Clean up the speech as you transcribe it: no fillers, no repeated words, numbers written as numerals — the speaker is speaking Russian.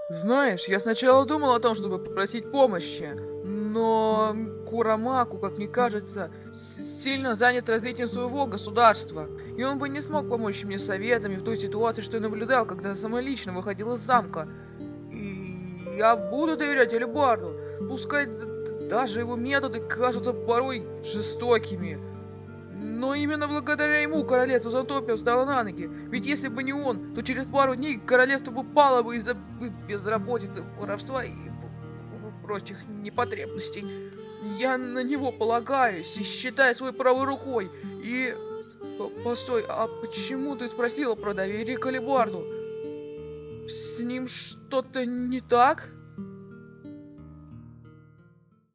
Знаешь, я сначала думал о том, чтобы попросить помощи, но Курамаку, как мне кажется, сильно занят развитием своего государства, и он бы не смог помочь мне советами в той ситуации, что я наблюдал, когда самолично выходил из замка. И я буду доверять Алибарду, пускай даже его методы кажутся порой жестокими. Но именно благодаря ему королевство Зоотопия встало на ноги. Ведь если бы не он, то через пару дней королевство бы пало бы из-за безработицы, воровства и прочих непотребностей. Я на него полагаюсь и считаю своей правой рукой. И... Постой, а почему ты спросила про доверие к Алибарду? С ним что-то не так?